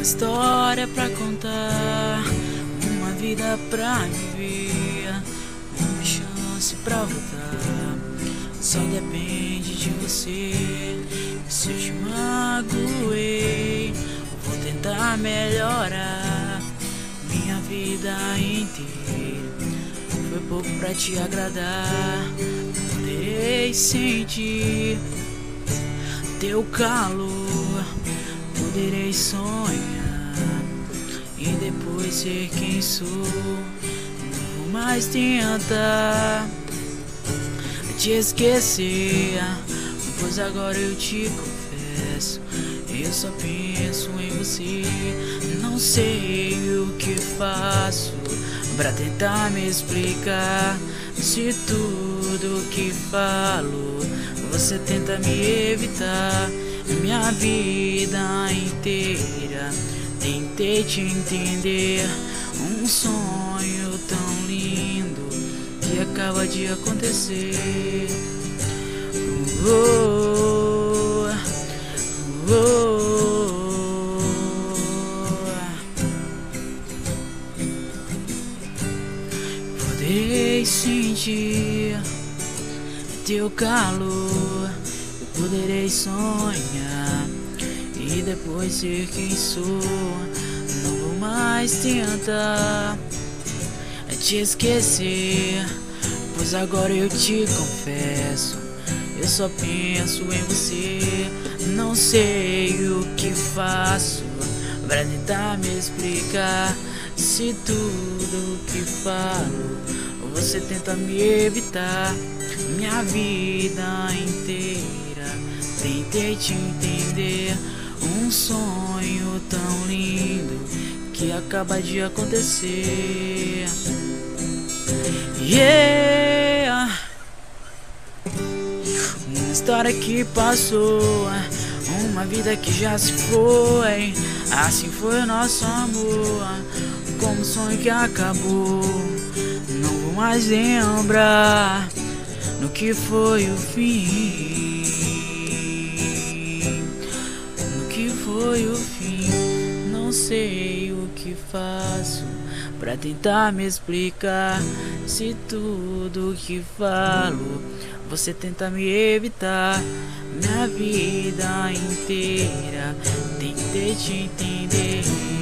história pra contar, uma vida pra viver, uma chance pra voltar. Só depende de você. Se eu te magoei, vou tentar melhorar minha vida inteira. Foi pouco pra te agradar. Poderei sentir teu calor, poderei sonhar e depois ser quem sou. Não vou mais tentar te esquecer, pois agora eu te confesso, eu só penso em você. Não sei o que faço pra tentar me explicar, se tudo que falo você tenta me evitar. Minha vida inteira tentei te entender, um sonho tão lindo que acaba de acontecer. Oh, oh, oh. Poderei sentir teu calor, poderei sonhar e depois ser quem sou. Não vou mais tentar te esquecer, pois agora eu te confesso, eu só penso em você. Não sei o que faço pra tentar me explicar, se tudo que falo você tenta me evitar. Minha vida inteira tentei te entender, um sonho tão lindo que acaba de acontecer. Yeah, uma história que passou, uma vida que já se foi. Assim foi o nosso amor, como um sonho que acabou. Não vou mais lembrar no que foi o fim, no que foi o fim. Não sei o que faço pra tentar me explicar, se tudo que falo você tenta me evitar. Minha vida inteira tentei te entender.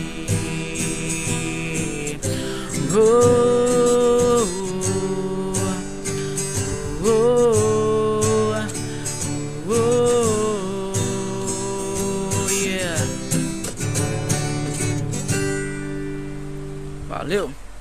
Oh, oh, oh, oh, oh, yeah. Valeu.